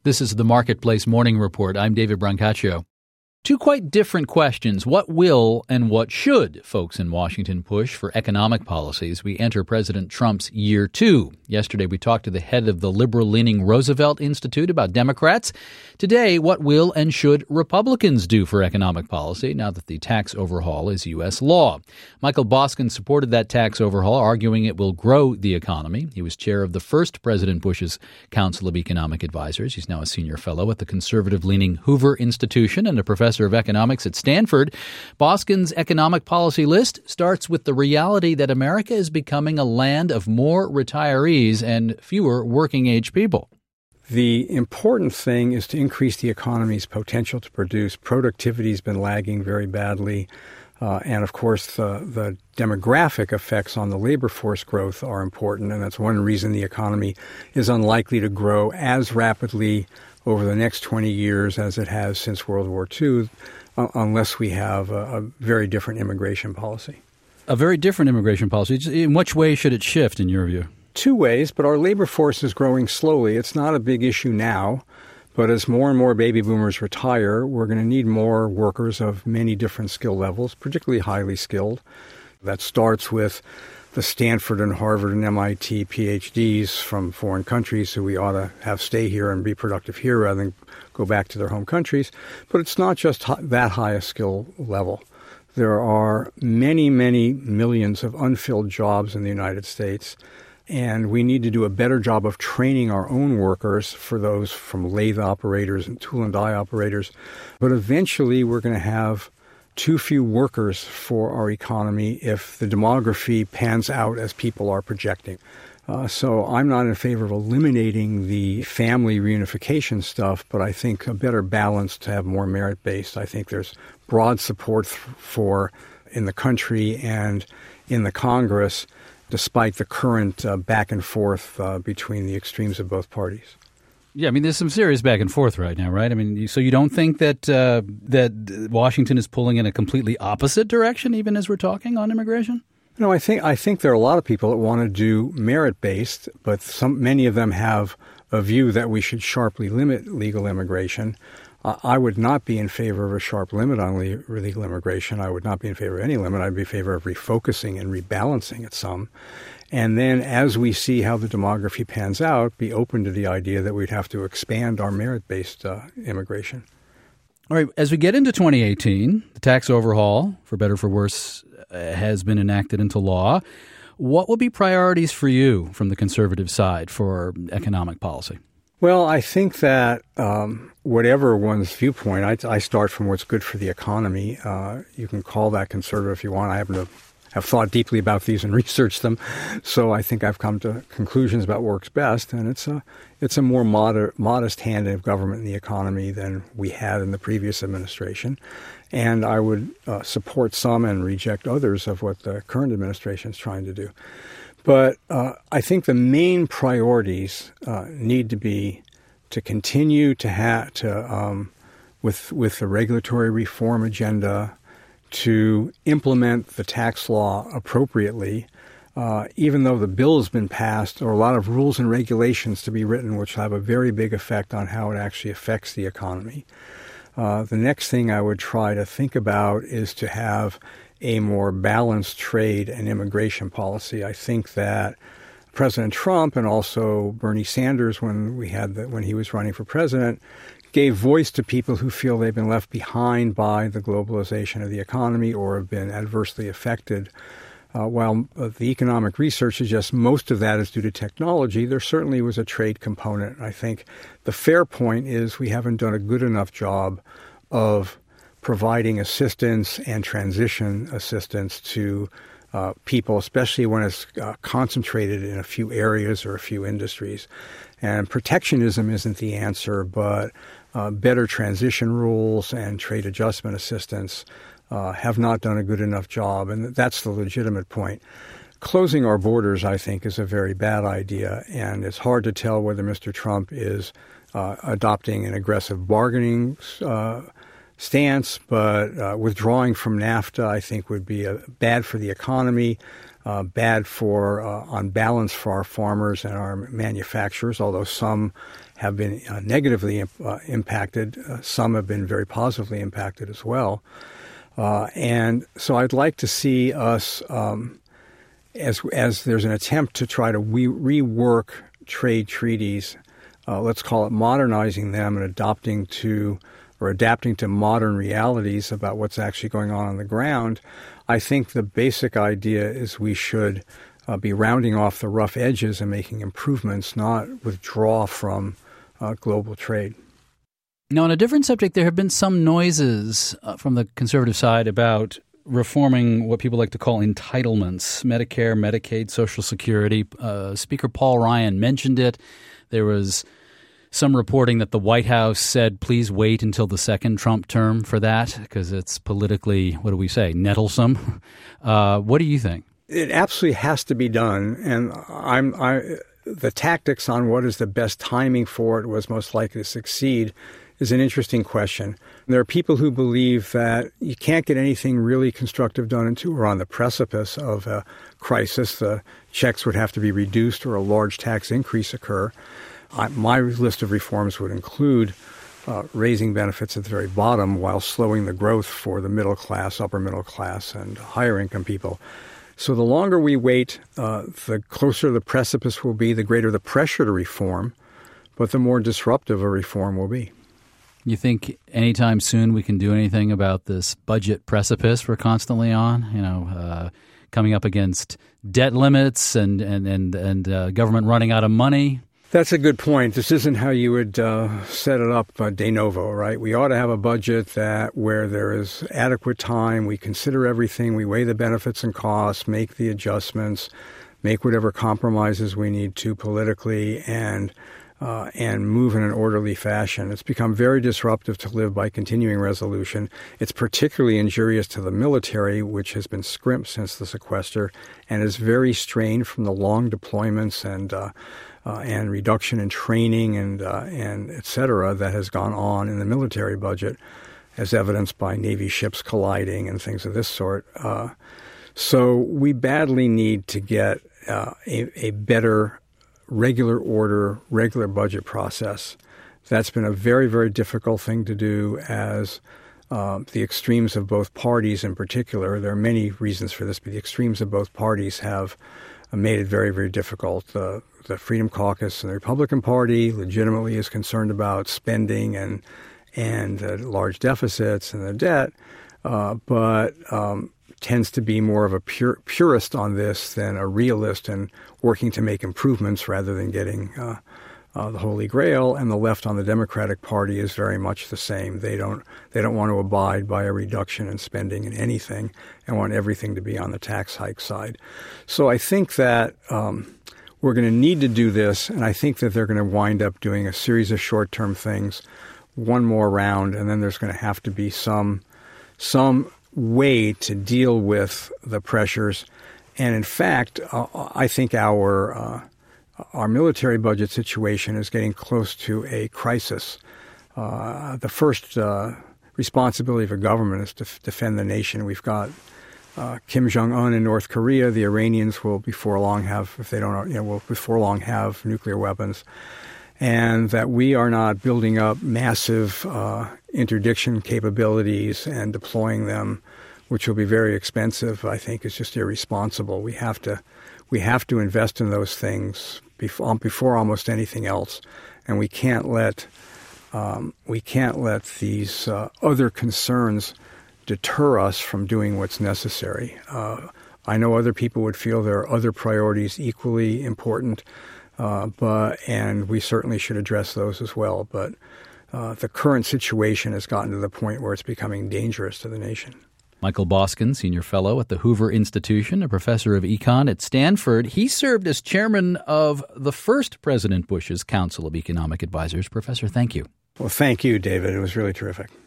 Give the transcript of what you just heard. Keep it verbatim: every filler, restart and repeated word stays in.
This is the Marketplace Morning Report. I'm David Brancaccio. Two quite different questions. What will and what should folks in Washington push for economic policies? We enter President Trump's year two. Yesterday, we talked to the head of the liberal-leaning Roosevelt Institute about Democrats. Today, what will and should Republicans do for economic policy now that the tax overhaul is U S law? Michael Boskin supported that tax overhaul, arguing it will grow the economy. He was chair of the first President Bush's Council of Economic Advisors. He's now a senior fellow at the conservative-leaning Hoover Institution and a professor of economics at Stanford. Boskin's economic policy list starts with the reality that America is becoming a land of more retirees and fewer working-age people. The important thing is to increase the economy's potential to produce. Productivity has been lagging very badly. Uh, and, of course, the, the demographic effects on the labor force growth are important. And that's one reason the economy is unlikely to grow as rapidly over the next twenty years as it has since World War Two, uh, unless we have a, a very different immigration policy. A very different immigration policy. In which way should it shift, in your view? Two ways, but our labor force is growing slowly. It's not a big issue now, but as more and more baby boomers retire, we're going to need more workers of many different skill levels, particularly highly skilled. That starts with the Stanford and Harvard and M I T P H Ds from foreign countries who we ought to have stay here and be productive here rather than go back to their home countries. But it's not just that high a skill level. There are many, many millions of unfilled jobs in the United States, and we need to do a better job of training our own workers for those from lathe operators and tool and die operators. But eventually we're going to have too few workers for our economy if the demography pans out as people are projecting. Uh, so I'm not in favor of eliminating the family reunification stuff, but I think a better balance to have more merit-based. I think there's broad support th- for in the country and in the Congress, despite the current uh, back and forth uh, between the extremes of both parties. Yeah, I mean, there's some serious back and forth right now, right? I mean, so you don't think that uh, that Washington is pulling in a completely opposite direction, even as we're talking on immigration? No, I think I think there are a lot of people that want to do merit-based, but some many of them have a view that we should sharply limit legal immigration. Uh, I would not be in favor of a sharp limit on le- legal immigration. I would not be in favor of any limit. I'd be in favor of refocusing and rebalancing it some. And then as we see how the demography pans out, be open to the idea that we'd have to expand our merit-based uh, immigration. All right. As we get into twenty eighteen, the tax overhaul, for better or for worse, uh, has been enacted into law. What will be priorities for you from the conservative side for economic policy? Well, I think that um, whatever one's viewpoint, I, I start from what's good for the economy. Uh, you can call that conservative if you want. I happen to have thought deeply about these and researched them, so I think I've come to conclusions about what works best. And it's a it's a more moder- modest hand of government in the economy than we had in the previous administration. And I would uh, support some and reject others of what the current administration is trying to do. But uh, I think the main priorities uh, need to be to continue to have to um, with with the regulatory reform agenda, to implement the tax law appropriately, uh, even though the bill has been passed, there are a lot of rules and regulations to be written which have a very big effect on how it actually affects the economy. Uh, the next thing I would try to think about is to have a more balanced trade and immigration policy. I think that President Trump and also Bernie Sanders, when we had the, when he was running for president, gave voice to people who feel they've been left behind by the globalization of the economy or have been adversely affected. Uh, while uh, the economic research suggests most of that is due to technology, there certainly was a trade component. I think the fair point is we haven't done a good enough job of providing assistance and transition assistance to uh, people, especially when it's uh, concentrated in a few areas or a few industries. And protectionism isn't the answer, but uh, better transition rules and trade adjustment assistance uh, have not done a good enough job. And that's the legitimate point. Closing our borders, I think, is a very bad idea. And it's hard to tell whether Mister Trump is uh, adopting an aggressive bargaining uh stance, but uh, withdrawing from NAFTA, I think, would be uh, bad for the economy, uh, bad for, uh, on balance, for our farmers and our manufacturers, although some have been uh, negatively uh, impacted. Uh, some have been very positively impacted as well. Uh, and so I'd like to see us, um, as as there's an attempt to try to we, rework trade treaties, uh, let's call it modernizing them and adopting to or adapting to modern realities about what's actually going on on the ground. I think the basic idea is we should uh, be rounding off the rough edges and making improvements, not withdraw from uh, global trade. Now, on a different subject, there have been some noises uh, from the conservative side about reforming what people like to call entitlements, Medicare, Medicaid, Social Security. Uh, Speaker Paul Ryan mentioned it. There was some reporting that the White House said, please wait until the second Trump term for that because it's politically, what do we say, nettlesome. Uh, what do you think? It absolutely has to be done. And I'm I, the tactics on what is the best timing for it was most likely to succeed is an interesting question. There are people who believe that you can't get anything really constructive done until we're on the precipice of a crisis. The checks would have to be reduced or a large tax increase occur. I, my list of reforms would include uh, raising benefits at the very bottom while slowing the growth for the middle class, upper middle class, and higher income people. So the longer we wait, uh, the closer the precipice will be, the greater the pressure to reform, but the more disruptive a reform will be. You think anytime soon we can do anything about this budget precipice we're constantly on, you know, uh, coming up against debt limits and, and, and, and uh, government running out of money? That's a good point. This isn't how you would uh, set it up uh, de novo, right? We ought to have a budget that where there is adequate time, we consider everything, we weigh the benefits and costs, make the adjustments, make whatever compromises we need to politically, and Uh, and move in an orderly fashion. It's become very disruptive to live by continuing resolution. It's particularly injurious to the military, which has been scrimped since the sequester and is very strained from the long deployments and uh, uh, and reduction in training and uh, and et cetera that has gone on in the military budget, as evidenced by Navy ships colliding and things of this sort. Uh, so we badly need to get uh, a, a better regular order, regular budget process. That's been a very, very difficult thing to do as uh, the extremes of both parties in particular. There are many reasons for this, but the extremes of both parties have made it very, very difficult. Uh, the Freedom Caucus and the Republican Party legitimately is concerned about spending and and uh, large deficits and the debt, uh, but um, tends to be more of a pure, purist on this than a realist and working to make improvements rather than getting uh, uh, the Holy Grail. And the left on the Democratic Party is very much the same. They don't they don't want to abide by a reduction in spending in anything and want everything to be on the tax hike side. So I think that um, we're going to need to do this, and I think that they're going to wind up doing a series of short-term things, one more round, and then there's going to have to be some some way to deal with the pressures. And in fact, uh, I think our uh, our military budget situation is getting close to a crisis. Uh, the first uh, responsibility of a government is to f- defend the nation. We've got uh, Kim Jong-un in North Korea. The Iranians will before long have, if they don't, you know, will before long have nuclear weapons. And that we are not building up massive uh, interdiction capabilities and deploying them, which will be very expensive, I think is just irresponsible. We have to we have to invest in those things before, before almost anything else, and we can't let um, we can't let these uh, other concerns deter us from doing what's necessary. Uh, I know other people would feel there are other priorities equally important. Uh, but and we certainly should address those as well. But uh, the current situation has gotten to the point where it's becoming dangerous to the nation. Michael Boskin, Senior Fellow at the Hoover Institution, a professor of econ at Stanford. He served as chairman of the first President Bush's Council of Economic Advisors. Professor, thank you. Well, thank you, David. It was really terrific.